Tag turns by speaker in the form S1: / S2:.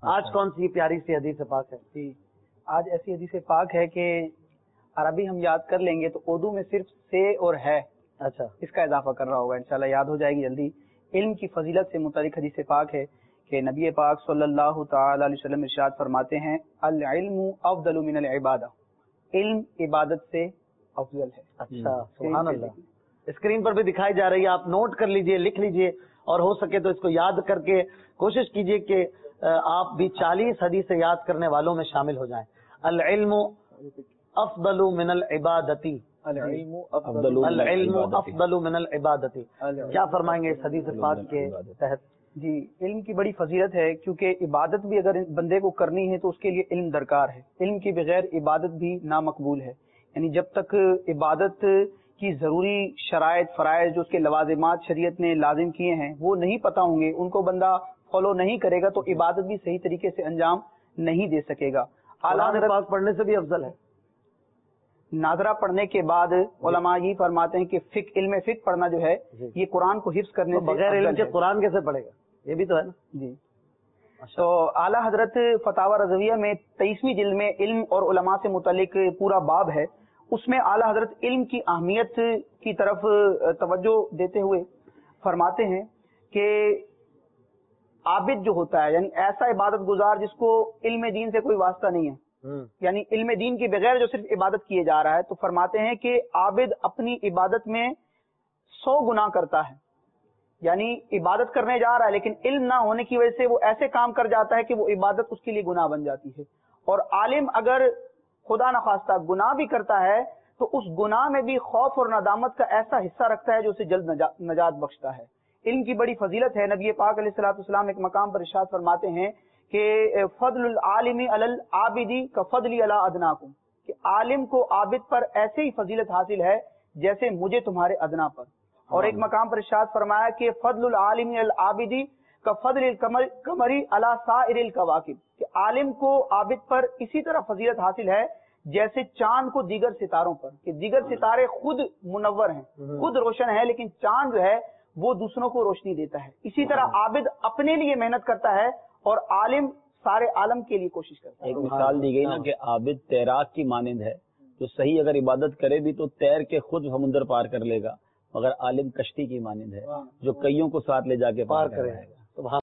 S1: آج کون سی پیاری سی حدیث پاک ہے؟
S2: جی آج ایسی حدیث پاک ہے کہ عربی ہم یاد کر لیں گے تو اردو میں صرف سے اور ہے،
S1: اچھا
S2: اس کا اضافہ کر رہا ہوگا، انشاءاللہ یاد ہو جائے گی جلدی۔ علم کی فضیلت سے متعلق حدیث پاک ہے کہ نبی پاک صلی اللہ تعالی علیہ وسلم ارشاد فرماتے ہیں العلم افضل من العبادہ، علم عبادت سے افضل ہے۔
S1: اچھا سبحان اللہ، اسکرین پر بھی دکھائی جا رہی ہے، آپ نوٹ کر لیجئے، لکھ لیجئے، اور ہو سکے تو اس کو یاد کر کے کوشش کیجئے کہ آپ بھی 40 حدیث یاد کرنے والوں میں شامل ہو جائیں۔ العلم افضل من العبادتی، العلم افضل من العبادتی، کیا فرمائیں گے اس حدیث پاک کے تحت؟
S2: جی علم کی بڑی فضیلت ہے، کیونکہ عبادت بھی اگر بندے کو کرنی ہے تو اس کے لیے علم درکار ہے، علم کے بغیر عبادت بھی نامقبول ہے۔ یعنی جب تک عبادت کی ضروری شرائط فرائض جو اس کے لوازمات شریعت نے لازم کیے ہیں وہ نہیں پتہ ہوں گے، ان کو بندہ فالو نہیں کرے گا تو عبادت بھی صحیح طریقے سے انجام نہیں دے سکے گا۔
S1: قرآن پاک پڑھنے سے بھی افضل ہے۔
S2: ناظرہ پڑھنے کے بعد علماء یہ فرماتے ہیں کہ علم فقہ پڑھنا جو ہے یہ قرآن کو حفظ کرنے سے
S1: بغیر علم کے قرآن کیسے پڑھے گا، یہ بھی تو ہے نا۔
S2: جی تو اعلیٰ حضرت فتاوی رضویہ میں 23ویں جلد میں علم اور علماء سے متعلق پورا باب ہے، اس میں اعلیٰ حضرت علم کی اہمیت کی طرف توجہ دیتے ہوئے فرماتے ہیں کہ عابد جو ہوتا ہے یعنی ایسا عبادت گزار جس کو علم دین سے کوئی واسطہ نہیں ہے، یعنی علم دین کے بغیر جو صرف عبادت کیے جا رہا ہے، تو فرماتے ہیں کہ عابد اپنی عبادت میں 100 گناہ کرتا ہے، یعنی عبادت کرنے جا رہا ہے لیکن علم نہ ہونے کی وجہ سے وہ ایسے کام کر جاتا ہے کہ وہ عبادت اس کے لیے گناہ بن جاتی ہے۔ اور عالم اگر خدا نخواستہ گناہ بھی کرتا ہے تو اس گناہ میں بھی خوف اور ندامت کا ایسا حصہ رکھتا ہے جو اسے جلد نجات بخشتا ہے۔ علم کی بڑی فضیلت ہے، نبی پاک علیہ الصلوۃ والسلام ایک مقام پر ارشاد فرماتے ہیں کہ فضل العالم علی العابد کفضلی علی ادناکم، کہ عالم کو عابد پر ایسے ہی فضیلت حاصل ہے جیسے مجھے تمہارے ادنا پر۔ اور ایک مقام پر ارشاد فرمایا کہ فضل العالم علی العابد کفضل القمر علی سائر الکواکب، کہ عالم کو عابد پر اسی طرح فضیلت حاصل ہے جیسے چاند کو دیگر ستاروں پر، کہ دیگر ستارے خود منور ہیں، خود روشن ہے، لیکن چاند جو ہے وہ دوسروں کو روشنی دیتا ہے۔ اسی طرح عابد اپنے لیے محنت کرتا ہے اور عالم سارے عالم کے لیے کوشش کرتا ہے۔
S3: ایک مثال دی گئی نا کہ عابد تیراک کی مانند ہے، تو صحیح اگر عبادت کرے بھی تو تیر کے خود سمندر پار کر لے گا، مگر عالم کشتی کی مانند ہے جو کئیوں کو ساتھ لے جا کے پار کرے گا۔